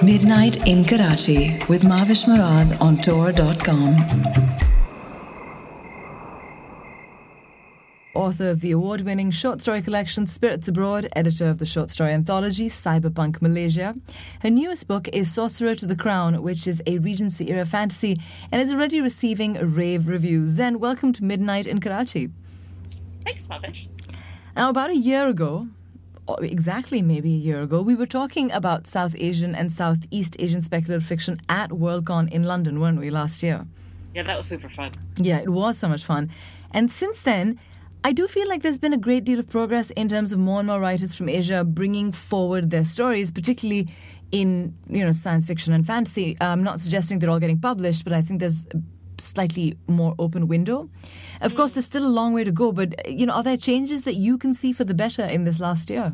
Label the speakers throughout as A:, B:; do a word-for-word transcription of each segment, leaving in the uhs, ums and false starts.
A: Midnight in Karachi with Mavish Murad on Tor dot com.
B: Author of the award-winning short story collection Spirits Abroad, editor of the short story anthology Cyberpunk Malaysia. Her newest book is Sorcerer to the Crown, which is a Regency-era fantasy and is already receiving rave reviews. Zen, welcome to Midnight in Karachi.
C: Thanks, Mavish.
B: Now, about a year ago, or exactly maybe a year ago, we were talking about South Asian and Southeast Asian speculative fiction at Worldcon in London, weren't we, last year?
C: Yeah, that was super fun.
B: Yeah, it was so much fun. And since then, I do feel like there's been a great deal of progress in terms of more and more writers from Asia bringing forward their stories, particularly in, you know, science fiction and fantasy. I'm not suggesting they're all getting published, but I think there's a slightly more open window. Of mm. course, there's still a long way to go, but, you know, are there changes that you can see for the better in this last year?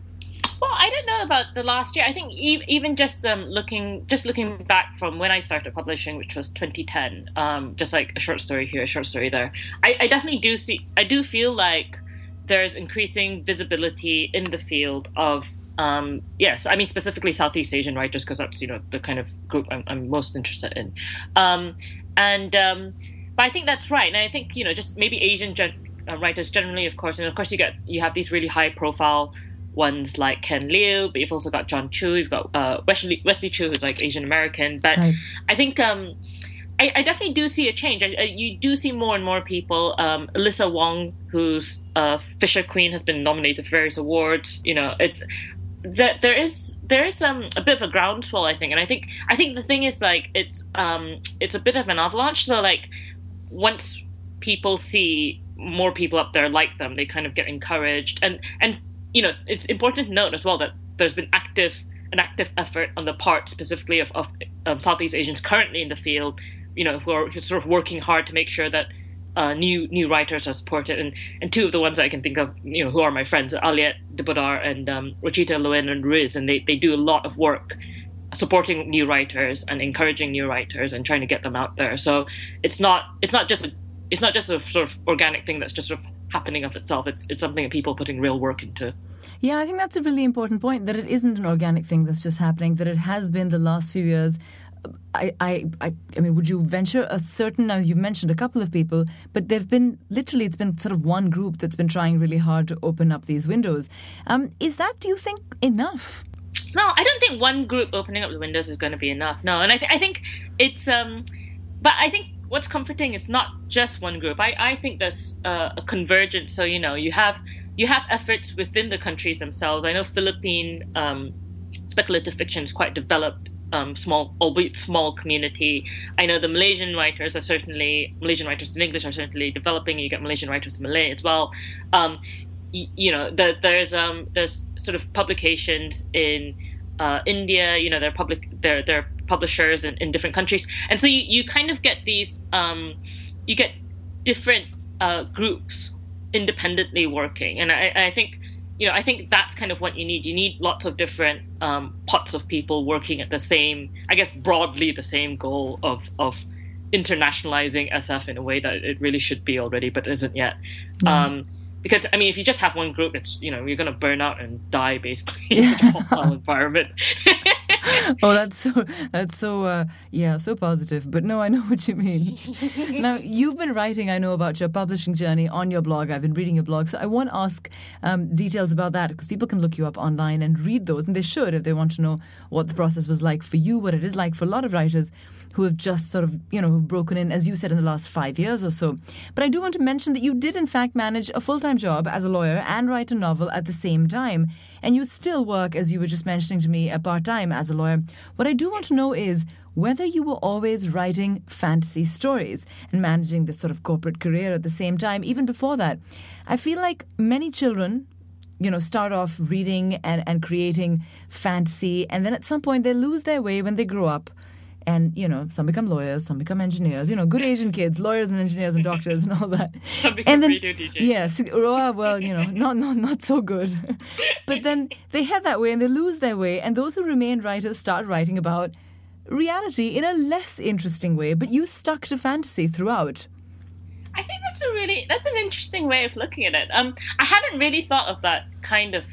C: Well, I don't know about the last year. I think e- even just um, looking just looking back from when I started publishing, which was twenty ten, um, just like a short story here, a short story there, I, I definitely do see, I do feel like there's increasing visibility in the field of, um, yes, I mean specifically Southeast Asian writers, because that's, you know, the kind of group I'm, I'm most interested in. Um, and, um, but I think that's right. And I think, you know, just maybe Asian gen- uh, writers generally, of course, and of course you get, you have these really high profile ones like Ken Liu, but you've also got John Chu, you've got uh, Wesley, Wesley Chu, who's like Asian American. But right. I think um, I, I definitely do see a change. I, I, you do see more and more people. Um, Alyssa Wong, who's uh, Fisher Queen, has been nominated for various awards. You know, it's that there is there is um, a bit of a groundswell, I think, and I think I think the thing is like it's um, it's a bit of an avalanche. So like once people see more people up there like them, they kind of get encouraged and and. You know, it's important to note as well that there's been active an active effort on the part specifically of, of um, Southeast Asians currently in the field, you know, who are sort of working hard to make sure that uh, new new writers are supported. And, and two of the ones that I can think of, you know, who are my friends, Aliette de Bodar and um, Rachita Loen and Riz, and they, they do a lot of work supporting new writers and encouraging new writers and trying to get them out there. So it's not it's not just a, it's not just a sort of organic thing that's just sort of happening of itself. It's it's something that people are putting real work into.
B: Yeah, I think that's a really important point, that it isn't an organic thing that's just happening, that it has been the last few years. I, I, I, I mean, would you venture a certain, now you've mentioned a couple of people, but they've been, literally it's been sort of one group that's been trying really hard to open up these windows. Um, is that, do you think, enough?
C: No, I don't think one group opening up the windows is going to be enough. No, and I, th- I think it's, um, but I think what's comforting is not just one group. I, I think there's uh, a convergence. So, you know, you have you have efforts within the countries themselves. I know Philippine um, speculative fiction is quite developed, um, small, albeit small community. I know the Malaysian writers are certainly, Malaysian writers in English are certainly developing. You get Malaysian writers in Malay as well. Um, y- you know, the, there's um, there's sort of publications in uh, India. You know, they're public, they're they're publishers in, in different countries, and so you, you kind of get these um, you get different uh, groups independently working, and I, I think you know I think that's kind of what you need. You need lots of different um, pots of people working at the same, I guess broadly the same goal of of internationalizing S F in a way that it really should be already, but isn't yet. Mm. Um, because I mean, if you just have one group, it's you know you're going to burn out and die basically in such a hostile environment.
B: Oh, that's so, that's so, uh, yeah, so positive. But no, I know what you mean. Now, you've been writing, I know, about your publishing journey on your blog. I've been reading your blog. So I won't ask um, details about that because people can look you up online and read those. And they should if they want to know what the process was like for you, what it is like for a lot of writers who have just sort of, you know, who've broken in, as you said, in the last five years or so. But I do want to mention that you did, in fact, manage a full-time job as a lawyer and write a novel at the same time. And you still work, as you were just mentioning to me, a part-time as a lawyer. What I do want to know is whether you were always writing fantasy stories and managing this sort of corporate career at the same time, even before that. I feel like many children, you know, start off reading and, and creating fantasy, and then at some point they lose their way when they grow up. And, you know, some become lawyers, some become engineers, you know, good Asian kids, lawyers and engineers and doctors and all that.
C: Some become
B: and then,
C: radio D Js.
B: Yes, well, you know, not, not, not so good. But then they head that way and they lose their way. And those who remain writers start writing about reality in a less interesting way. But you stuck to fantasy throughout.
C: I think that's a really, that's an interesting way of looking at it. Um, I hadn't really thought of that kind of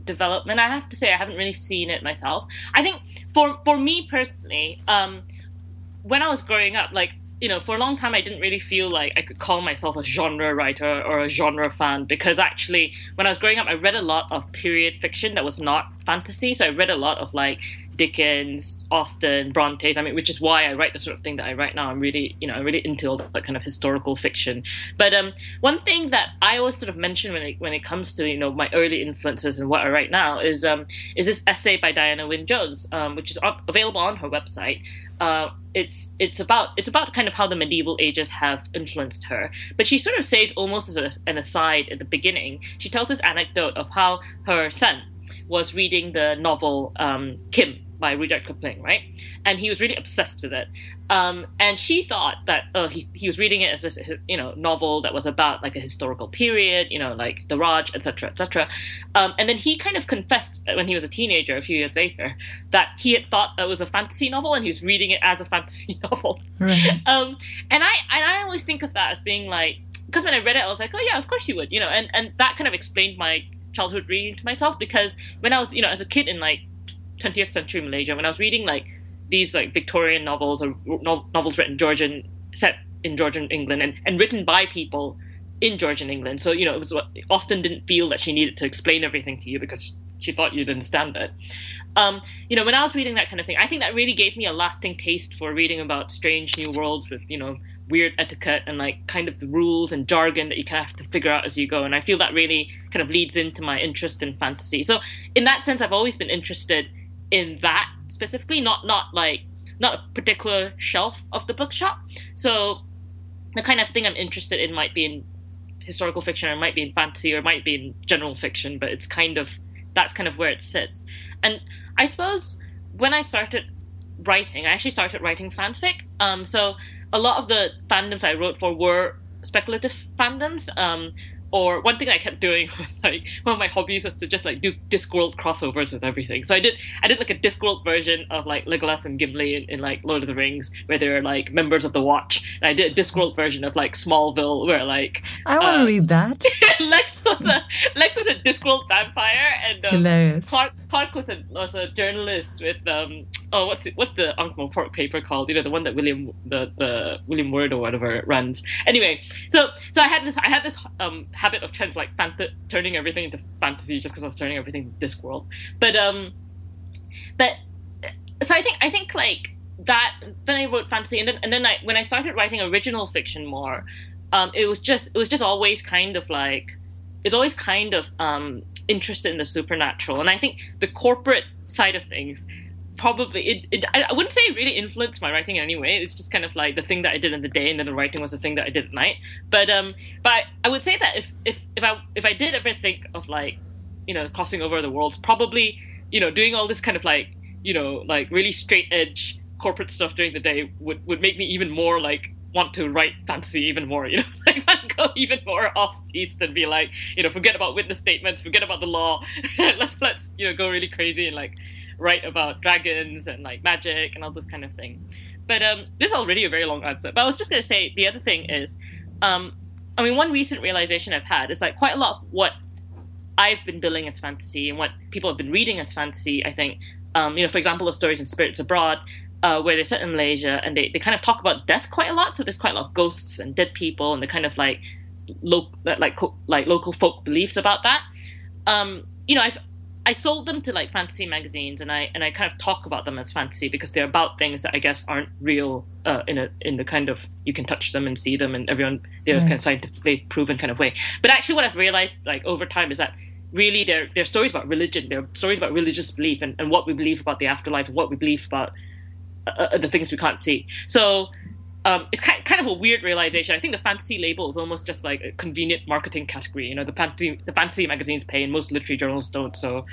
C: development. I have to say I haven't really seen it myself. I think for for me personally, um, when I was growing up, like, you know, for a long time I didn't really feel like I could call myself a genre writer or a genre fan, because actually when I was growing up I read a lot of period fiction that was not fantasy. So I read a lot of like Dickens, Austen, Bronte's. I mean, which is why I write the sort of thing that I write now. I'm really, you know, I'm really into all that kind of historical fiction. But um, one thing that I always sort of mention when it when it comes to, you know, my early influences and what I write now is um is this essay by Diana Wynne Jones, um, which is up, available on her website. Uh, it's it's about it's about kind of how the medieval ages have influenced her. But she sort of says, almost as a, an aside at the beginning, she tells this anecdote of how her son was reading the novel um, Kim by Rudyard Kipling, right? And he was really obsessed with it. Um, and she thought that uh, he, he was reading it as this, you know, novel that was about like a historical period, you know, like the Raj, et cetera, et cetera. Um, and then he kind of confessed when he was a teenager, a few years later, that he had thought it was a fantasy novel and he was reading it as a fantasy novel.
B: Right.
C: Um, and I and I always think of that as being like, because when I read it, I was like, oh yeah, of course you would, you know, and, and that kind of explained my childhood reading to myself, because when I was, you know, as a kid in like twentieth century Malaysia, when I was reading like these like Victorian novels or no- novels written Georgian, set in Georgian England and, and written by people in Georgian England. So, you know, it was what Austen didn't feel that she needed to explain everything to you because she thought you'd understand it. Um, you know, when I was reading that kind of thing, I think that really gave me a lasting taste for reading about strange new worlds with, you know, weird etiquette and like kind of the rules and jargon that you kind of have to figure out as you go. And I feel that really kind of leads into my interest in fantasy. So in that sense, I've always been interested in that specifically, not not like not a particular shelf of the bookshop. So the kind of thing I'm interested in might be in historical fiction, or it might be in fantasy, or it might be in general fiction, but it's kind of, that's kind of where it sits. And I suppose when I started writing, I actually started writing fanfic. Um, so a lot of the fandoms I wrote for were speculative fandoms. Um, or one thing I kept doing was like, one of my hobbies was to just like do Discworld crossovers with everything. So I did I did like a Discworld version of like Legolas and Gimli in, in like Lord of the Rings, where they're like members of the Watch. And I did a Discworld version of like Smallville, where like
B: I want to
C: uh,
B: read that.
C: Lex was a Lex was a Discworld vampire, and um,
B: Hilarious.
C: Clark, Clark was a was a journalist with um oh what's it, what's the Ankh-Morpork paper called? You know, the one that William the the William Word or whatever runs. Anyway, so so I had this I had this um habit of kind of like fant- turning everything into fantasy just because I was turning everything into Discworld. But um, but so I think I think like that. Then I wrote fantasy, and then and then I when I started writing original fiction more, um, it was just it was just always kind of like it's always kind of um interested in the supernatural, and I think the corporate side of things. Probably it, it I wouldn't say it really influenced my writing in any way. It's just kind of like the thing that I did in the day, and then the writing was the thing that I did at night. But um but I, I would say that if, if if I if I did ever think of like, you know, crossing over the worlds, probably, you know, doing all this kind of like, you know, like really straight edge corporate stuff during the day would, would make me even more like want to write fantasy even more, you know, like I'd go even more off piste and be like, you know, forget about witness statements, forget about the law, let's let's you know go really crazy and like write about dragons and like magic and all this kind of thing. But um, this is already a very long answer. But I was just going to say the other thing is, um, I mean, one recent realization I've had is like quite a lot of what I've been billing as fantasy and what people have been reading as fantasy, I think, um, you know, for example, the stories in Spirits Abroad, uh, where they're set in Malaysia and they, they kind of talk about death quite a lot. So there's quite a lot of ghosts and dead people and the kind of like, lo- like, like local folk beliefs about that. Um, you know, I've I sold them to like fantasy magazines, and I and I kind of talk about them as fantasy because they're about things that I guess aren't real uh, in a in the kind of you can touch them and see them and everyone they're right. kind of scientifically proven kind of way. But actually, what I've realized like over time is that really they're they're stories about religion, they're stories about religious belief and, and what we believe about the afterlife and what we believe about uh, the things we can't see. So. Um, it's kind of a weird realization. I think the fantasy label is almost just like a convenient marketing category. You know, the fantasy, the fantasy magazines pay, and most literary journals don't. So,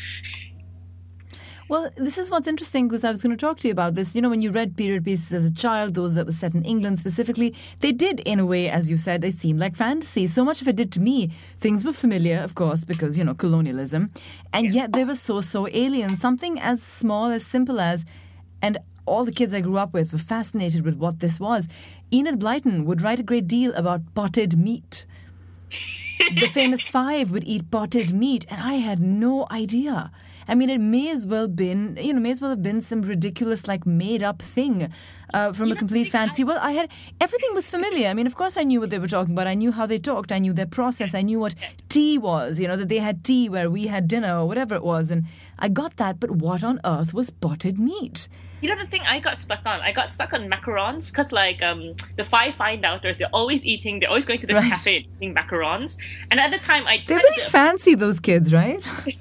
B: well, this is what's interesting because I was going to talk to you about this. You know, when you read period pieces as a child, those that were set in England specifically, they did, in a way, as you said, they seemed like fantasy. So much of it did to me. Things were familiar, of course, because, you know, colonialism. And yet they were so, so alien. Something as small, as simple as... and all the kids I grew up with were fascinated with what this was. Enid Blyton would write a great deal about potted meat. the famous five would eat potted meat, and I had no idea. I mean, it may as well been, you know, may as well have been some ridiculous, like, made-up thing uh, from
C: You
B: a
C: know,
B: complete
C: like,
B: fancy.
C: I-
B: Well, I had, everything was familiar. I mean, of course I knew what they were talking about. I knew how they talked. I knew their process. I knew what tea was, you know, that they had tea where we had dinner or whatever it was. And I got that, but what on earth was potted meat?
C: You know the thing I got stuck on? I got stuck on macarons because, like, um, the five fine outers, they're always eating, they're always going to this
B: Right.
C: cafe and eating macarons. And at the time, I
B: They're
C: spent
B: really
C: a bit of-
B: fancy, those kids, right?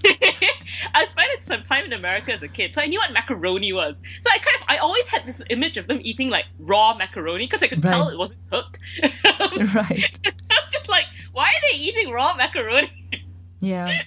C: I spent some time in America as a kid, so I knew what macaroni was. So I kind of, I always had this image of them eating like raw macaroni because I could tell
B: Right.
C: it wasn't cooked.
B: Right.
C: I'm just like, why are they eating raw macaroni?
B: Yeah.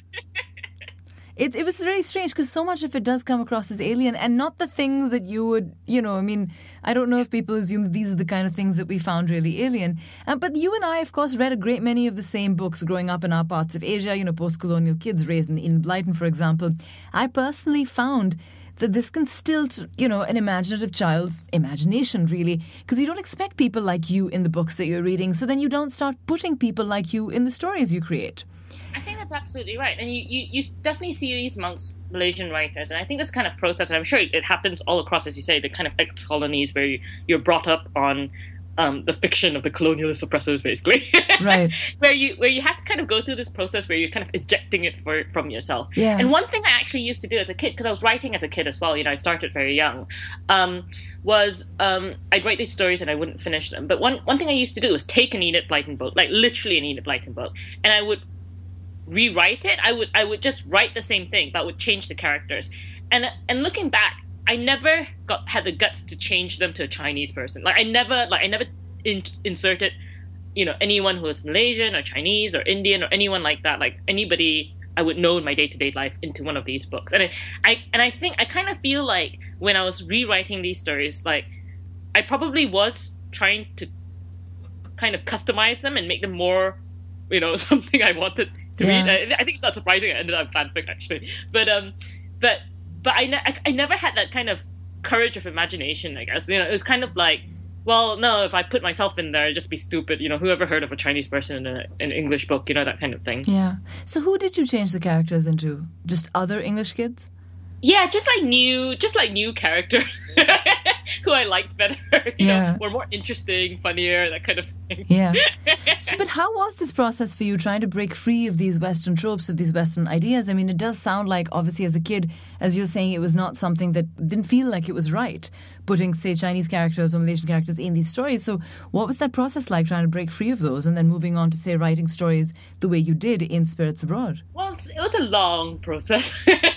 B: It it was really strange because so much of it does come across as alien and not the things that you would, you know, I mean, I don't know if people assume that these are the kind of things that we found really alien. Um, but you and I, of course, read a great many of the same books growing up in our parts of Asia, you know, post-colonial kids raised in, in Blyton, for example. I personally found that this can stilt, you know, an imaginative child's imagination, really, because you don't expect people like you in the books that you're reading, so then you don't start putting people like you in the stories you create.
C: I think that's absolutely right. And you, you, you definitely see these amongst Malaysian writers. And I think this kind of process, and I'm sure it happens all across, as you say, the kind of ex-colonies where you, you're brought up on um, the fiction of the colonialist oppressors, basically.
B: Right.
C: where you where you have to kind of go through this process where you're kind of ejecting it for, from yourself.
B: Yeah.
C: And one thing I actually used to do as a kid, because I was writing as a kid as well, you know, I started very young, um, was um, I'd write these stories and I wouldn't finish them. But one, one thing I used to do was take an Enid Blyton book, like literally an Enid Blyton book, and I would rewrite it. I would I would just write the same thing, but would change the characters. And and looking back, I never got had the guts to change them to a Chinese person. Like I never like I never in, inserted, you know, anyone who was Malaysian or Chinese or Indian or anyone like that, like anybody I would know in my day to day life into one of these books. And I, I and I think I kind of feel like when I was rewriting these stories, like I probably was trying to kind of customize them and make them more, you know, something I wanted to
B: Yeah.
C: read. I, I think it's not surprising I ended up fanfic actually, but um, but but I, ne- I I never had that kind of courage of imagination. I guess you know it was kind of like, well, no, if I put myself in there, I'd just be stupid. You know, who ever heard of a Chinese person in a, an English book? You know, that kind of thing.
B: Yeah. So who did you change the characters into? Just other English kids?
C: Yeah, just like new, just like new characters who I liked better. You
B: Yeah.
C: know, were more interesting, funnier, that kind of thing.
B: Yeah. So, but how was this process for you trying to break free of these Western tropes, of these Western ideas? I mean, it does sound like, obviously, as a kid, as you're saying, it was not something that didn't feel like it was right, putting, say, Chinese characters or Malaysian characters in these stories. So what was that process like, trying to break free of those and then moving on to, say, writing stories the way you did in Spirits Abroad?
C: Well, it's, it was a long process.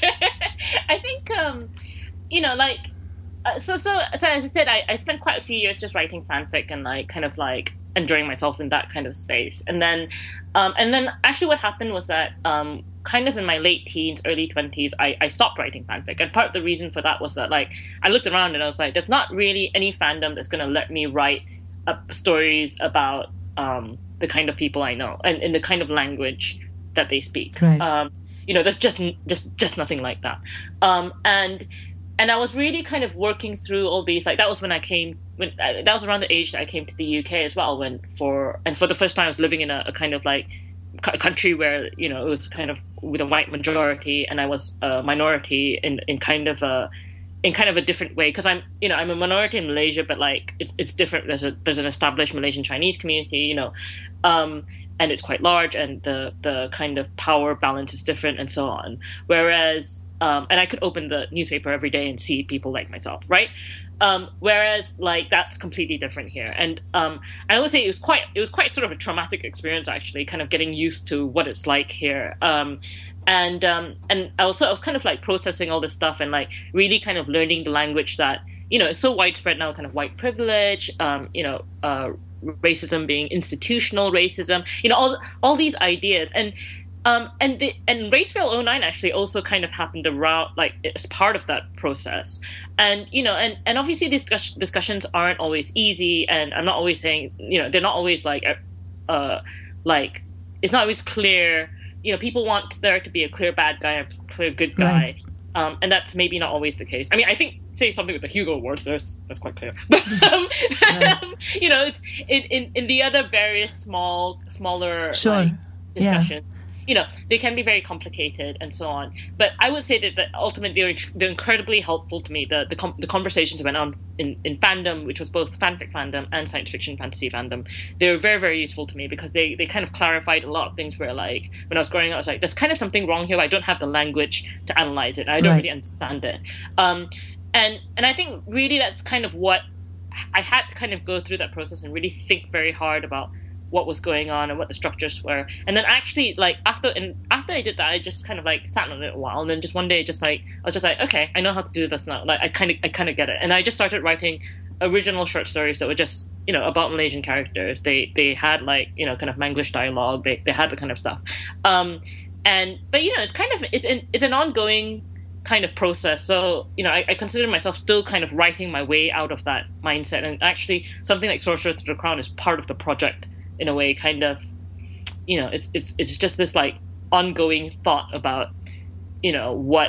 C: I think, um, you know, like, uh, so, so, so as I said, I, I spent quite a few years just writing fanfic and like, kind of like enjoying myself in that kind of space. And then, um, and then actually what happened was that, um, kind of in my late teens, early twenties, I, I stopped writing fanfic. And part of the reason for that was that, like, I looked around and I was like, there's not really any fandom that's going to let me write uh, stories about, um, the kind of people I know and in the kind of language that they speak.
B: Right.
C: Um, you know, there's just just just nothing like that. Um, and and I was really kind of working through all these. Like that was when I came. When uh, that was around the age that I came to the U K as well. When for and for the first time I was living in a, a kind of like c- country where you know it was kind of with a white majority and I was a minority in in kind of a in kind of a different way because I'm you know I'm a minority in Malaysia, but like it's it's different. There's a there's an established Malaysian Chinese community, you know. Um, and it's quite large, and the, the kind of power balance is different, and so on. Whereas, um, and I could open the newspaper every day and see people like myself, right? Um, whereas, like that's completely different here, and um, I would say it was quite it was quite sort of a traumatic experience actually, kind of getting used to what it's like here. Um, and um, and I was I was kind of like processing all this stuff and like really kind of learning the language that you know is so widespread now, kind of white privilege, um, you know. Uh, racism being institutional racism, you know, all all these ideas, and um, and the, and Racefail oh nine actually also kind of happened around, like as part of that process, and you know, and, and obviously these discuss- discussions aren't always easy, and I'm not always saying, you know, they're not always like, uh, like it's not always clear, you know, people want there to be a clear bad guy and a clear good guy.
B: Right.
C: Um, and that's maybe not always the case. I mean, I think say something with the Hugo Awards, there's that's quite clear. But um,
B: Right.
C: you know, it's in, in, in the other various small, smaller
B: Sure.
C: like, discussions. Yeah. You know, they can be very complicated and so on. But I would say that, that ultimately they're, they're incredibly helpful to me. The the, com- the conversations went on in, in fandom, which was both fanfic fandom and science fiction fantasy fandom. They were very, very useful to me because they, they kind of clarified a lot of things where, like, when I was growing up, I was like, there's kind of something wrong here. I don't have the language to analyze it. I don't right. really understand it. Um, and and I think really that's kind of what I had to kind of go through that process and really think very hard about what was going on and what the structures were. And then actually, like, after and after I did that, I just kind of like sat on it a while, and then just one day, just like I was just like, okay, I know how to do this now. Like, I kind of I kind of get it, and I just started writing original short stories that were just, you know, about Malaysian characters. They they had, like, you know, kind of Manglish dialogue. They they had the kind of stuff. Um, and but you know, it's kind of it's an it's an ongoing kind of process. So, you know, I, I consider myself still kind of writing my way out of that mindset. And actually, something like Sorcerer to the Crown is part of the project. In a way, kind of, you know, it's it's it's just this like ongoing thought about, you know, what,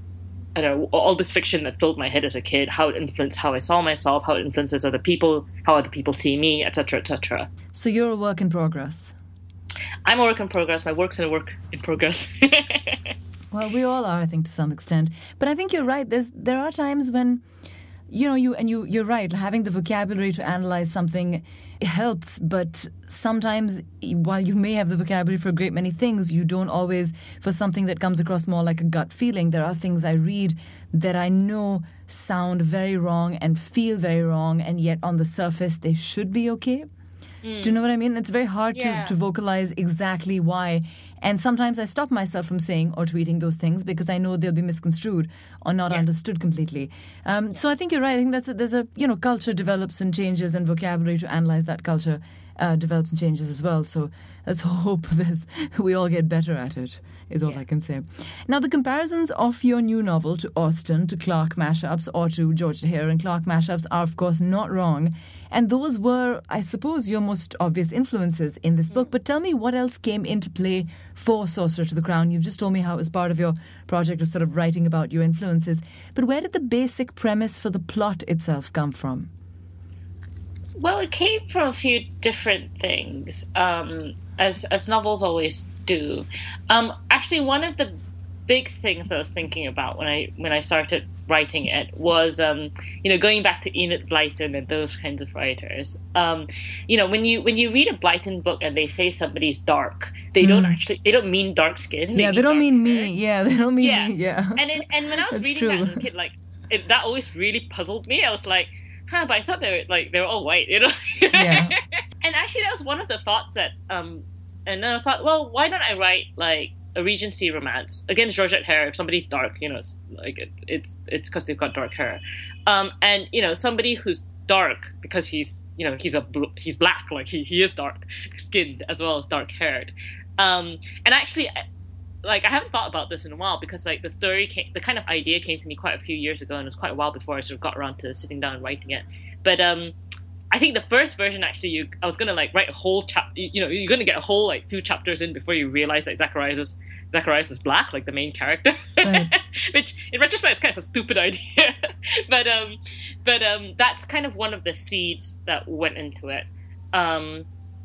C: I don't know, all this fiction that filled my head as a kid, how it influenced how I saw myself, how it influences other people, how other people see me, et cetera, et cetera.
B: So you're a work in progress.
C: I'm a work in progress. My work's a work in progress.
B: Well, we all are, I think, to some extent. But I think you're right. There's there are times when, you know, you and you you're right. Having the vocabulary to analyze something helps, but sometimes while you may have the vocabulary for a great many things, you don't always for something that comes across more like a gut feeling. There are things I read that I know sound very wrong and feel very wrong, and yet on the surface they should be okay. Mm. Do you know what I mean? It's very hard yeah. to, to vocalize exactly why. And sometimes I stop myself from saying or tweeting those things because I know they'll be misconstrued or not yeah. understood completely. Um, yeah. So I think you're right. I think that's a, there's a, you know, culture develops and changes, and vocabulary to analyze that culture uh, develops and changes as well. So let's hope this we all get better at it, is all yeah. I can say. Now, the comparisons of your new novel to Austen, to Clarke mashups, or to George Hare and Clarke mashups are, of course, not wrong. And those were, I suppose, your most obvious influences in this book. But tell me what else came into play for Sorcerer to the Crown. You've just told me how it was part of your project of sort of writing about your influences. But where did the basic premise for the plot itself come from?
C: Well, it came from a few different things, um, as as novels always do. Um, actually, one of the big things I was thinking about when I when I started writing it was, um, you know, going back to Enid Blyton and those kinds of writers. Um, you know, when you when you read a Blyton book and they say somebody's dark, they mm. don't actually they don't mean dark skin.
B: They yeah, they don't mean
C: hair.
B: me. Yeah, they don't mean
C: yeah.
B: me. Yeah.
C: And it, and when I was
B: That's
C: reading
B: true.
C: that as a kid, like it, that always really puzzled me. I was like, huh, but I thought they were like they were all white, you know.
B: Yeah.
C: And actually, that was one of the thoughts that, um, and then I thought, well, why don't I write like a Regency romance against Georgette Hare? If somebody's dark, you know, it's like it, it's it's because they've got dark hair, um, and you know, somebody who's dark because he's you know he's a bl- he's black, like he, he is dark skinned as well as dark haired, um, and actually, like I haven't thought about this in a while because like the story came, the kind of idea came to me quite a few years ago, and it was quite a while before I sort of got around to sitting down and writing it, but um. I think the first version actually, you I was gonna like write a whole chap. You know, you're gonna get a whole like few chapters in before you realize that Zacharias is Zacharias is black, like the main character. Right. Which, in retrospect, is kind of a stupid idea. but um, but um, that's kind of one of the seeds that went into it. Um,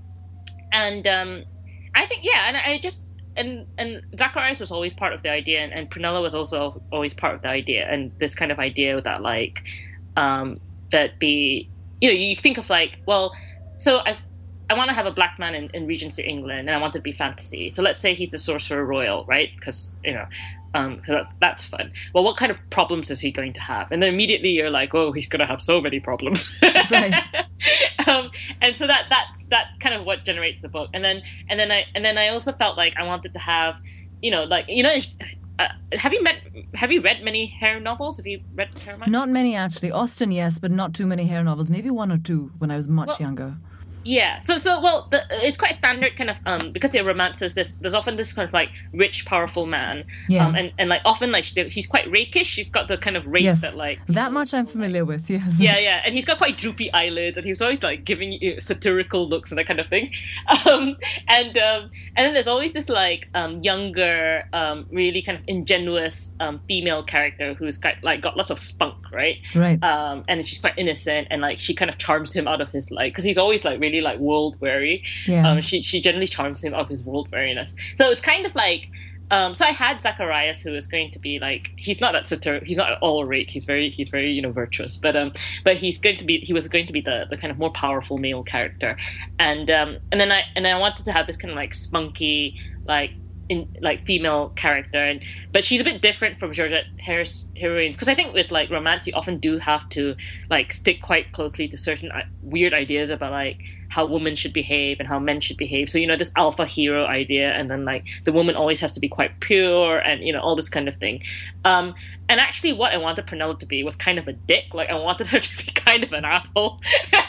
C: and um, I think yeah, and I just and and Zacharias was always part of the idea, and, and Prunella was also always part of the idea, and this kind of idea that like um, that be. You know, you think of like, well, so I I want to have a black man in, in Regency England, and I want it to be fantasy. So let's say he's a sorcerer royal, right? Because, you know, um, cause that's that's fun. Well, what kind of problems is he going to have? And then immediately you're like, oh, he's going to have so many problems. Right. um, and so that that's that kind of what generates the book. And then and then I and then I also felt like I wanted to have, you know, like you know. Uh, have you met? Have you read many Hare novels? Have you read Hare much?
B: Not many, actually. Austen, yes, but not too many Hare novels. Maybe one or two when I was much
C: well,
B: younger.
C: Yeah. So, so well, the, it's quite standard kind of um because they're romances. There's there's often this kind of like rich, powerful man.
B: Yeah.
C: Um, and and like often like he's quite rakish. He's got the kind of rake
B: yes.
C: that like
B: that much I'm familiar with. Yes.
C: Yeah, yeah. And he's got quite droopy eyelids, and he was always like giving you satirical looks and that kind of thing. Um, and um, and then there's always this like um younger, um, really kind of ingenuous um female character who's got like got lots of spunk, right?
B: Right.
C: Um, and she's quite innocent, and like she kind of charms him out of his like because he's always like really really like world weary.
B: Yeah.
C: Um, she she generally charms him of his world weariness. So it's kind of like. Um, so I had Zacharias, who is going to be like he's not that satir- he's not at all rake. He's very he's very you know virtuous, but um but he's going to be he was going to be the, the kind of more powerful male character, and um and then I and then I wanted to have this kind of like spunky like in like female character, and but she's a bit different from Georgette Heye's heroines, because I think with like romance you often do have to like stick quite closely to certain uh, weird ideas about like how women should behave and how men should behave. So, you know, this alpha hero idea, and then like the woman always has to be quite pure, and, you know, all this kind of thing. Um, and actually what I wanted Prunella to be was kind of a dick. Like I wanted her to be kind of an asshole.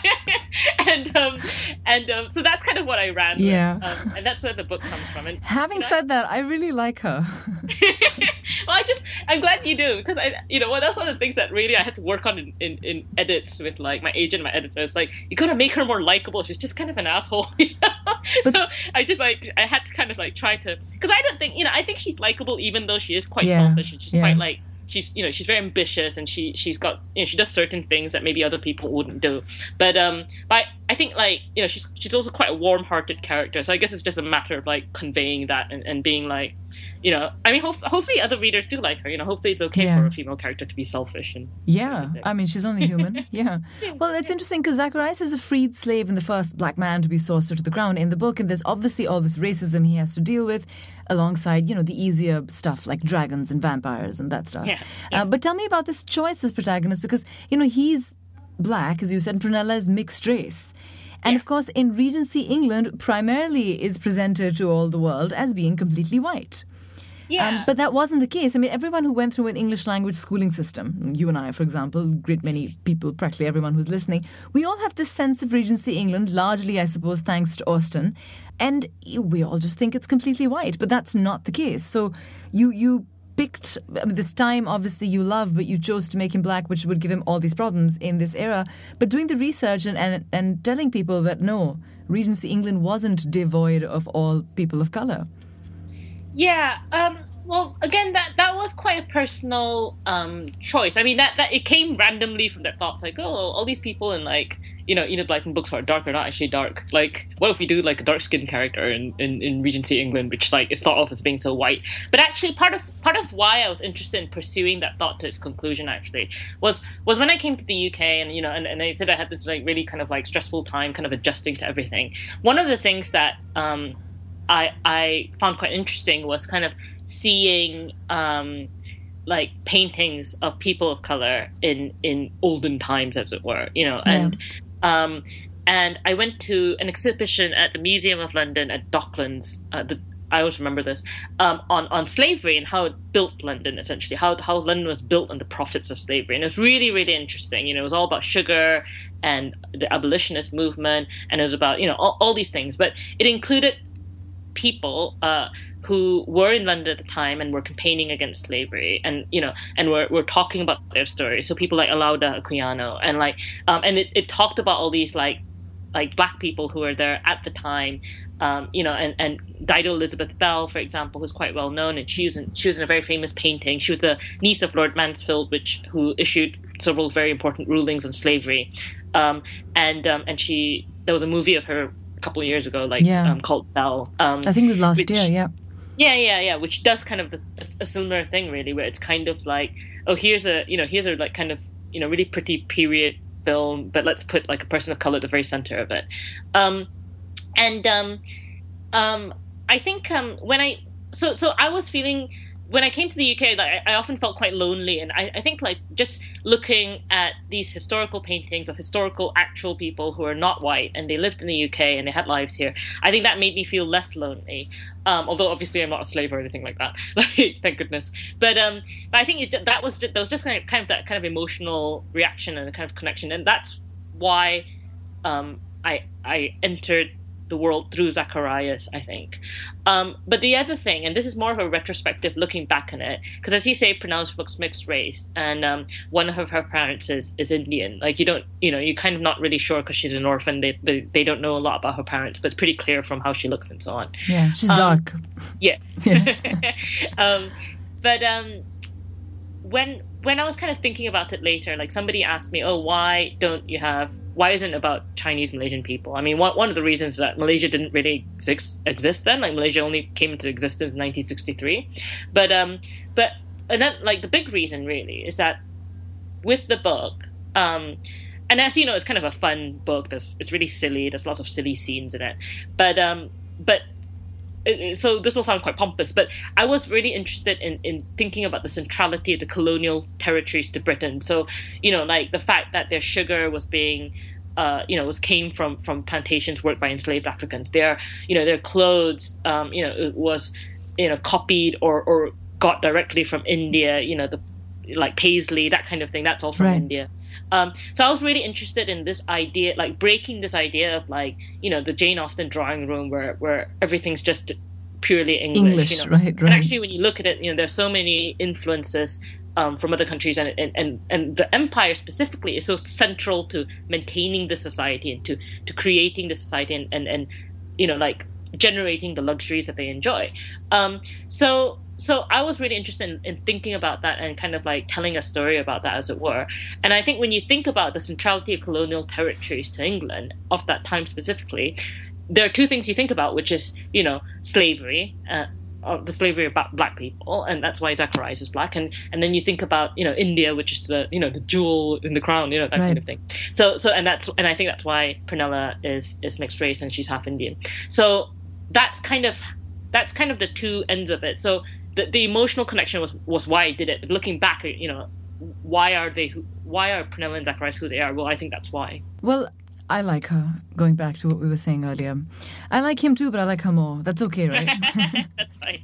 C: and um, and um, so that's kind of what I ran
B: yeah.
C: with. Um, and that's where the book comes from. And
B: having
C: you know,
B: said that, I really like her.
C: well, I just, I'm glad you do, because I, you know, well, that's one of the things that really I had to work on in, in, in edits with like my agent, my editors. Like, you gotta make her more likable. She's just kind of an asshole. You know? But, so I just like, I had to kind of like try to, because I don't think, you know, I think she's likable even though she is quite
B: yeah,
C: selfish, and she's
B: yeah.
C: quite like, she's, you know, she's very ambitious, and she, she's got, you know, she does certain things that maybe other people wouldn't do. But, um, but I think like, you know, she's, she's also quite a warm-hearted character. So I guess it's just a matter of like conveying that, and, and being like, you know, I mean, ho- hopefully other readers do like her. You know, hopefully it's okay
B: yeah.
C: for a female character to be selfish. And
B: yeah, I mean, she's only human. yeah. Well, it's interesting because Zacharias is a freed slave and the first black man to be sorcered to the ground in the book, and there's obviously all this racism he has to deal with, alongside, you know, the easier stuff like dragons and vampires and that stuff.
C: Yeah. yeah.
B: Uh, but tell me about this choice as protagonist, because, you know, he's black, as you said, and Prunella is mixed race. And
C: yeah.
B: of course, in Regency England, primarily is presented to all the world as being completely white.
C: Yeah.
B: Um, but that wasn't the case. I mean, everyone who went through an English language schooling system, you and I, for example, great many people, practically everyone who's listening, we all have this sense of Regency England, largely, I suppose, thanks to Austen. And we all just think it's completely white, but that's not the case. So you you picked, I mean, this time, obviously, you love, but you chose to make him black, which would give him all these problems in this era. But doing the research and, and, and telling people that, no, Regency England wasn't devoid of all people of colour.
C: Yeah, um, well, again, that, that was quite a personal um, choice. I mean, that, that it came randomly from that thought. It's like, oh, all these people in, like, you know, Enid Blyton books are dark are not actually dark. Like, what if we do, like, a dark-skinned character in, in, in Regency England, which, like, is thought of as being so white? But actually, part of part of why I was interested in pursuing that thought to its conclusion, actually, was was when I came to the U K, and, you know, and, and I said I had this, like, really kind of, like, stressful time kind of adjusting to everything. One of the things that... Um, I, I found quite interesting was kind of seeing um, like paintings of people of color in, in olden times, as it were, you know,
B: yeah.
C: and um, and I went to an exhibition at the Museum of London at Docklands. Uh, the, I always remember this um, on on slavery and how it built London, essentially how how London was built on the profits of slavery, and it was really really interesting. You know, it was all about sugar and the abolitionist movement, and it was about, you know, all, all these things, but it included people uh, who were in London at the time and were campaigning against slavery, and, you know, and were, were talking about their story. So people like Alauda Equiano, and like, um, and it, it talked about all these like, like black people who were there at the time, um, you know, and, and Dido Elizabeth Bell, for example, who's quite well known, and she was in, she was in a very famous painting. She was the niece of Lord Mansfield, which who issued several very important rulings on slavery, um, and um, and she there was a movie of her a couple of years ago, like
B: yeah.
C: um, called Belle. Um,
B: I think it was last
C: which,
B: year, yeah.
C: Yeah, yeah, yeah. Which does kind of a, a similar thing, really, where it's kind of like, oh, here's a, you know, here's a like kind of, you know, really pretty period film, but let's put like a person of color at the very center of it. Um, and um, um, I think um, when I, so so I was feeling. When I came to the U K, like I, I often felt quite lonely, and I, I think like just looking at these historical paintings of historical actual people who are not white and they lived in the U K and they had lives here, I think that made me feel less lonely. Um, although obviously I'm not a slave or anything like that, like, thank goodness. But um, but I think it, that was just, that was just kind of, kind of that kind of emotional reaction and a kind of connection, and that's why um, I I entered the world through Zacharias, I think. Um, but the other thing, and this is more of a retrospective looking back on it, because as you say, Prunella's book's mixed race, and um, one of her parents is, is Indian. Like, you don't, you know, you're kind of not really sure because she's an orphan. They, they they don't know a lot about her parents, but it's pretty clear from how she looks and so on.
B: Yeah, she's
C: um,
B: dark.
C: Yeah.
B: yeah.
C: um, but um, when when I was kind of thinking about it later, like somebody asked me, oh, why don't you have why isn't it about Chinese Malaysian people? I mean, one one of the reasons is that Malaysia didn't really exist, exist then. Like Malaysia only came into existence in nineteen sixty-three, but um, but and then like the big reason really is that with the book, um, and as you know, it's kind of a fun book. There's it's really silly. There's lots of silly scenes in it, but um, but. So this will sound quite pompous, but I was really interested in, in thinking about the centrality of the colonial territories to Britain. So, you know, like the fact that their sugar was being, uh, you know, was came from, from plantations worked by enslaved Africans. Their, you know, their clothes, um, you know, it was, you know, copied or, or got directly from India. You know, the like paisley, that kind of thing. That's all from
B: right.
C: India. Um, so I was really interested in this idea, like breaking this idea of like, you know, the Jane Austen drawing room where, where everything's just purely English.
B: English,
C: you know?
B: right, right.
C: And actually, when you look at it, you know, there's so many influences um, from other countries, and, and, and, and the empire specifically is so central to maintaining the society and to, to creating the society and, and, and, you know, like generating the luxuries that they enjoy. Um, so... So I was really interested in, in thinking about that and kind of like telling a story about that, as it were. And I think when you think about the centrality of colonial territories to England of that time specifically, there are two things you think about, which is, you know, slavery, uh, of the slavery of black people, and that's why Zacharias is black. And, and then you think about, you know, India, which is the, you know, the jewel in the crown, you know, that
B: right.
C: kind of thing. So so and that's and I think that's why Prunella is is mixed race and she's half Indian. So that's kind of that's kind of the two ends of it. So The, the emotional connection was, was why I did it. But looking back, you know, why are they? Why are Prunella and Zacharias who they are? Well, I think that's why.
B: Well, I like her. Going back to what we were saying earlier, I like him too, but I like her more. That's okay, right?
C: That's fine.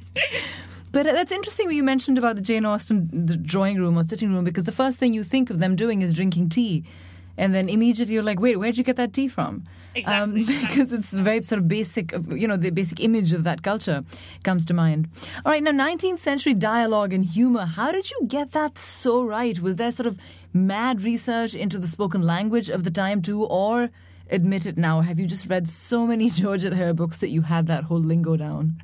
B: But that's interesting what you mentioned about the Jane Austen the drawing room or sitting room, because the first thing you think of them doing is drinking tea. And then immediately you're like, wait, where'd you get that tea from?
C: Exactly.
B: Um, because it's the very sort of basic, you know, the basic image of that culture comes to mind. All right, now nineteenth century dialogue and humor. How did you get that so right? Was there sort of mad research into the spoken language of the time too? Or, admit it now, have you just read so many Georgette Hare books that you had that whole lingo down?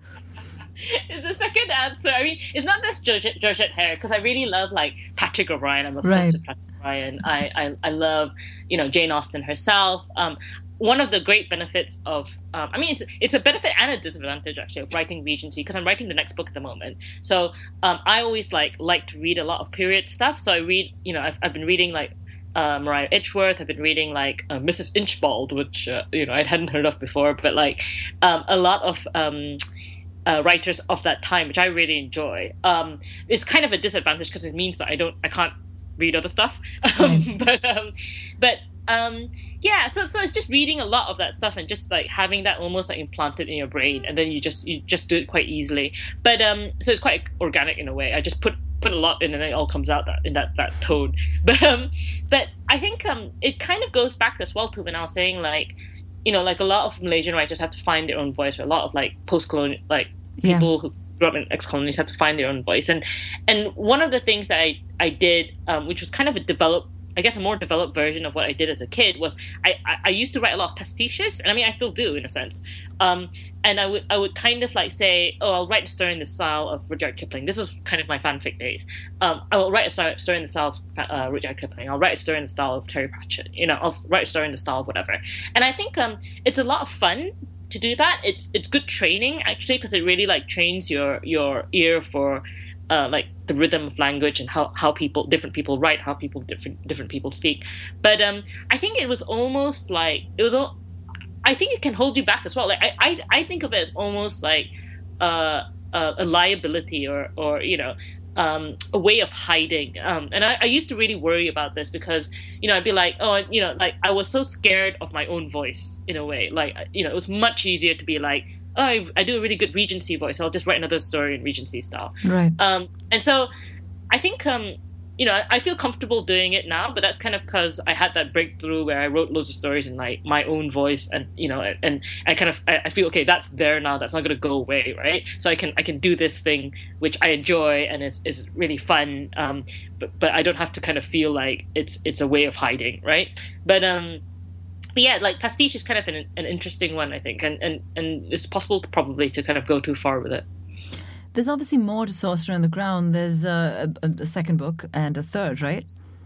C: It's the second answer. I mean, it's not just Georgette, Georgette Hare, because I really love like Patrick O'Brian. I'm obsessed
B: right.
C: with Patrick O'Brian. I, I I love, you know, Jane Austen herself. Um, one of the great benefits of, um, I mean, it's it's a benefit and a disadvantage actually of writing Regency, because I'm writing the next book at the moment. So um, I always like like to read a lot of period stuff. So I read, you know, I've I've been reading like uh, Maria Edgeworth. I've been reading like uh, Missus Inchbald, which uh, you know I hadn't heard of before, but like um, a lot of. Um, Uh, writers of that time, which I really enjoy. Um, it's kind of a disadvantage because it means that I don't, I can't read other stuff. Um,
B: Right.
C: but um, but um, yeah, so so it's just reading a lot of that stuff and just like having that almost like implanted in your brain, and then you just you just do it quite easily. But um, so it's quite organic in a way. I just put put a lot in, and it all comes out that in that that tone. But um, but I think um, it kind of goes back as well to when I was saying like. You know, like a lot of Malaysian writers have to find their own voice, or a lot of like post-colonial, like
B: Yeah.
C: people who grew up in ex-colonies have to find their own voice. And and one of the things that I, I did, um, which was kind of a developed, I guess a more developed version of what I did as a kid, was I, I, I used to write a lot of pastiches, and I mean I still do in a sense. Um, and I would I would kind of like say, oh, I'll write a story in the style of Rudyard Kipling. This was kind of my fanfic days. Um, I will write a story, story in the style of uh, Rudyard Kipling. I'll write a story in the style of Terry Pratchett. You know, I'll write a story in the style of whatever. And I think um, it's a lot of fun to do that. It's it's good training actually, because it really like trains your your ear for uh, like the rhythm of language and how, how people different people write, how people different different people speak. But um, I think it was almost like it was all. I think it can hold you back as well. Like I, I, I think of it as almost like uh, a, a liability or, or you know, um, a way of hiding. Um, and I, I used to really worry about this because, you know, I'd be like, oh, you know, like I was so scared of my own voice in a way. Like, you know, it was much easier to be like, oh, I, I do a really good Regency voice. So I'll just write another story in Regency style.
B: Right.
C: Um, and so I think, um, you know, I feel comfortable doing it now, but that's kind of because I had that breakthrough where I wrote loads of stories in like my own voice, and you know, and I kind of I feel okay, that's there now. That's not going to go away, right? So I can I can do this thing which I enjoy and is is really fun, um, but but I don't have to kind of feel like it's it's a way of hiding, right? But um, but yeah, like pastiche is kind of an an interesting one, I think, and and and it's possible to probably to kind of go too far with it.
B: There's obviously more to Sorcerer in the Crown. There's a, a, a second book and a third, right?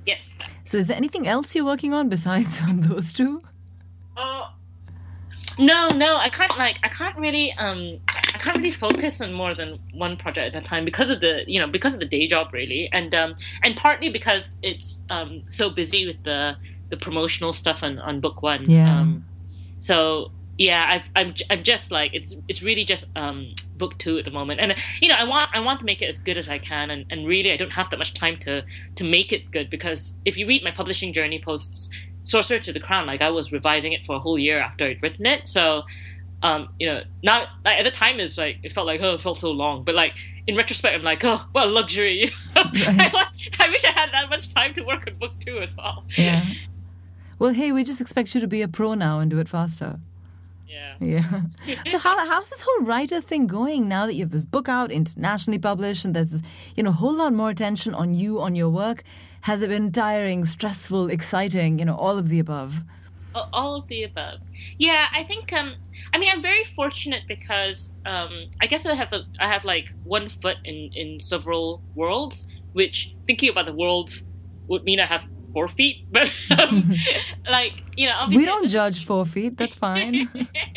C: Yes.
B: So is there anything else you're working on besides on those two?
C: Uh, no, no, I can't like I can't really um I can't really focus on more than one project at a time because of the you know because of the day job really, and um and partly because it's um so busy with the the promotional stuff on, on book one.
B: Yeah.
C: Um, so yeah, I've I'm I'm just like it's it's really just um book two at the moment, and you know I want I want to make it as good as I can, and, and really I don't have that much time to to make it good, because if you read my publishing journey posts, Sorcerer to the Crown, like I was revising it for a whole year after I'd written it, so um you know now like, at the time it's like it felt like oh it felt so long, but like in retrospect I'm like oh what a luxury. I, I wish I had that much time to work on book two as well.
B: Yeah. Well, hey, we just expect you to be a pro now and do it faster.
C: Yeah.
B: Yeah. So how how's this whole writer thing going now that you have this book out, internationally published, and there's this, you know, a whole lot more attention on you, on your work? Has it been tiring, stressful, exciting, you know, all of the above?
C: All of the above. Yeah, I think um I mean I'm very fortunate because um I guess I have a I have like one foot in, in several worlds, which thinking about the worlds would mean I have four feet, but um, like you know, obviously
B: we don't judge four feet. That's fine.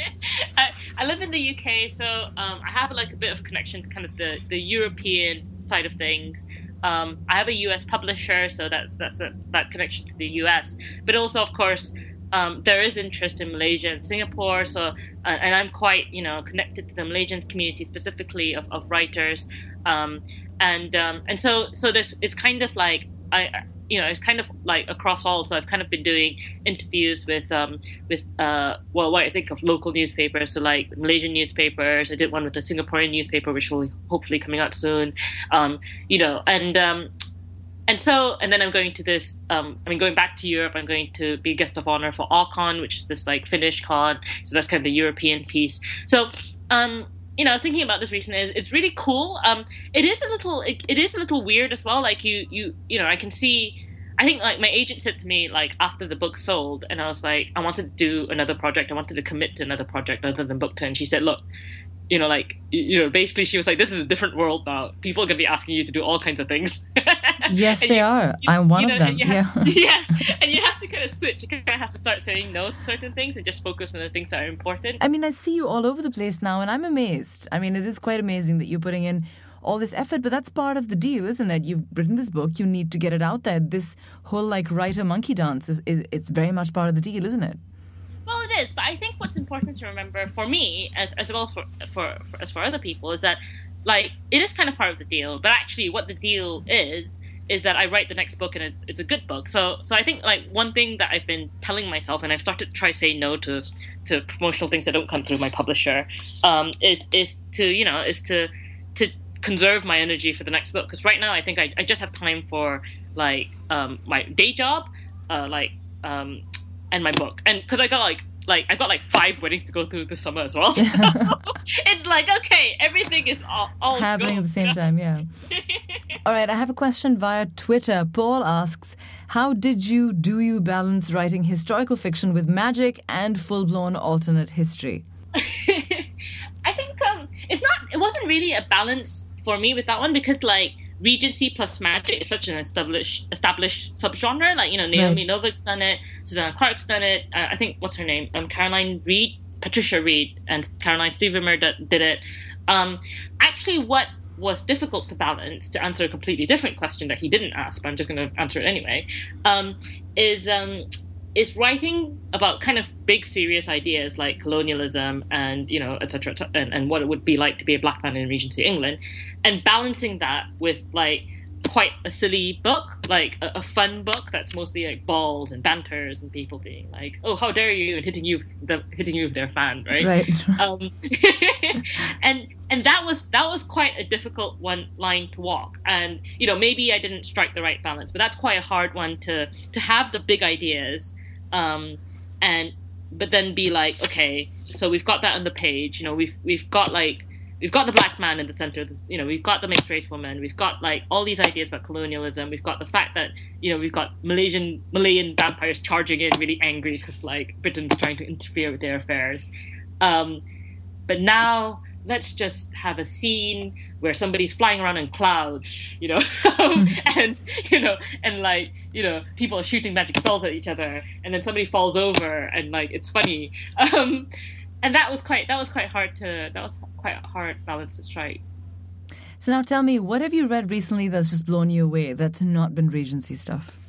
C: I, I live in the U K, so um, I have like a bit of a connection to kind of the, the European side of things. Um, I have a U S publisher, so that's that's a, that connection to the U S. But also, of course, um, there is interest in Malaysia and Singapore. So, uh, and I'm quite you know connected to the Malaysian community specifically of, of writers, um, and um, and so so this is kind of like I. You know, it's kind of like across all. So I've kind of been doing interviews with, um, with uh, well, what I think of local newspapers. So like Malaysian newspapers. I did one with the Singaporean newspaper, which will hopefully coming out soon. Um, you know, and um, and so and then I'm going to this. Um, I mean, going back to Europe, I'm going to be guest of honor for AuCon, which is this like Finnish con. So that's kind of the European piece. So. Um, You know, I was thinking about this recently. It's, it's really cool. Um, it is a little, it, it is a little weird as well. Like you, you, you know, I can see. I think like my agent said to me like after the book sold, and I was like, I wanted to do another project. I wanted to commit to another project other than book ten. She said, look, you know, like you know, basically she was like, this is a different world now. People are gonna be asking you to do all kinds of things.
B: Yes, they you, are. You, I'm one you know, of them.
C: Have,
B: yeah.
C: Yeah, and you have to kind of switch. You kind of have to start saying no to certain things and just focus on the things that are important.
B: I mean, I see you all over the place now, and I'm amazed. I mean, it is quite amazing that you're putting in all this effort, but that's part of the deal, isn't it? You've written this book, you need to get it out there. This whole like writer monkey dance is, is it's very much part of the deal, isn't it?
C: Well, it is, but I think what's important to remember for me, as as well for, for for as for other people, is that like it is kind of part of the deal. But actually, what the deal is is that I write the next book and it's it's a good book. So so I think like one thing that I've been telling myself, and I've started to try to say no to to promotional things that don't come through my publisher, um, is is to you know is to to conserve my energy for the next book. Because right now I think I, I just have time for like um, my day job, uh, like. Um, and my book, and because I got like like I got like five weddings to go through this summer as well. It's like okay, everything is all, all
B: happening
C: go,
B: at the same
C: you know?
B: time. Yeah. All right, I have a question via Twitter. Paul asks, "How did you do you balance writing historical fiction with magic and full-blown alternate history?"
C: I think um, it's not. It wasn't really a balance for me with that one because like. Regency plus magic is such an established established subgenre. Like you know, Naomi right. Novik's done it, Susanna Clark's done it. Uh, I think what's her name? Um, Caroline Reed, Patricia Reed, and Caroline Stevermer did, did it. Um, actually, what was difficult to balance, to answer a completely different question that he didn't ask, but I'm just going to answer it anyway, um, is um, is writing about kind of big, serious ideas like colonialism and, you know, et cetera, et cetera, and, and what it would be like to be a black man in Regency England, and balancing that with, like, quite a silly book, like a, a fun book that's mostly like balls and banters and people being like, "Oh, how dare you!" and hitting you, the, hitting you with their fan, right?
B: Right.
C: um, and and that was that was quite a difficult one line to walk. And you know, maybe I didn't strike the right balance, but that's quite a hard one to to have the big ideas, um, and but then be like, okay, so we've got that on the page. You know, we've we've got like. We've got the black man in the center of this, you know, we've got the mixed race woman, we've got like all these ideas about colonialism, we've got the fact that, you know, we've got Malaysian, Malayan vampires charging in really angry because like Britain's trying to interfere with their affairs. Um, but now, let's just have a scene where somebody's flying around in clouds, you know, and you know, and like you know, people are shooting magic spells at each other, and then somebody falls over, and like it's funny, um, and that was quite that was quite hard to that was quite a hard balance to strike.
B: So now tell me, what have you read recently that's just blown you away? That's not been Regency stuff.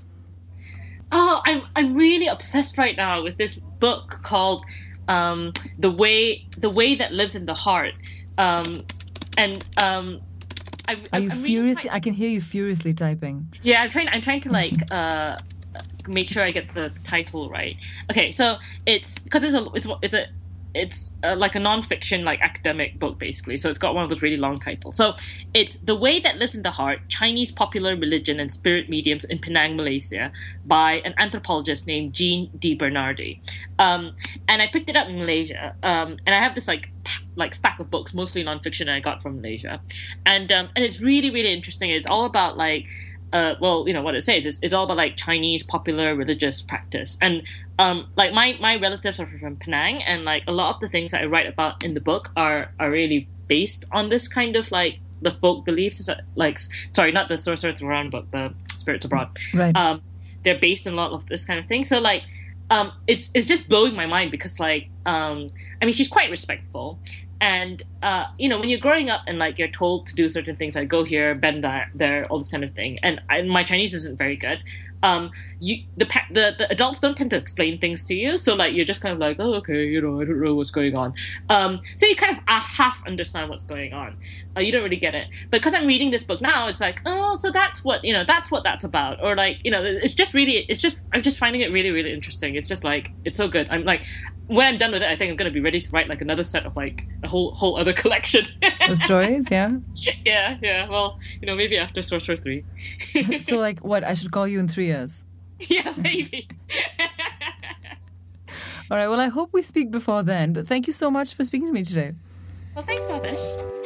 C: Oh, I'm I'm really obsessed right now with this book called um, "The Way The Way That Lives in the Heart," um, and um, I,
B: are you
C: I'm
B: furiously?
C: really
B: I can hear you furiously typing.
C: Yeah, I'm trying. I'm trying to like uh, make sure I get the title right. Okay, so it's because it's a it's it's a it's uh, like a non-fiction, like academic book, basically. So it's got one of those really long titles. So it's The Way That Lives in the Heart, Chinese Popular Religion and Spirit Mediums in Penang, Malaysia, by an anthropologist named Jean D. Bernardi. Um, and I picked it up in Malaysia. Um, and I have this like like stack of books, mostly non-fiction, I got from Malaysia. And um, and it's really, really interesting. It's all about like Uh, well, you know what it says. It's, it's all about like Chinese popular religious practice, and um, like my, my relatives are from Penang, and like a lot of the things that I write about in the book are are really based on this kind of like the folk beliefs. Like, sorry, not the Sorcerer's Around, but the Spirits Abroad.
B: Right.
C: Um, they're based on a lot of this kind of thing. So like, um, it's it's just blowing my mind because like, um, I mean, she's quite respectful. And, uh, you know, when you're growing up and, like, you're told to do certain things, like go here, bend that, there, all this kind of thing. And I, my Chinese isn't very good. Um, you the, the the adults don't tend to explain things to you. So, like, you're just kind of like, oh, okay, you know, I don't know what's going on. Um, so you kind of uh, half understand what's going on. Uh, you don't really get it. But because I'm reading this book now, it's like, oh, so that's what, you know, that's what that's about. Or, like, you know, it's just really, it's just, I'm just finding it really, really interesting. It's just, like, it's so good. I'm, like, when I'm done with it, I think I'm going to be ready to write, like, another set of, like, a whole whole other collection.
B: Of stories, yeah?
C: Yeah, yeah. Well, you know, maybe after Sorcerer three.
B: So, like, what, I should call you in three years?
C: Yeah, maybe.
B: All right, well, I hope we speak before then, but thank you so much for speaking to me today.
C: Well, thanks, Mavish.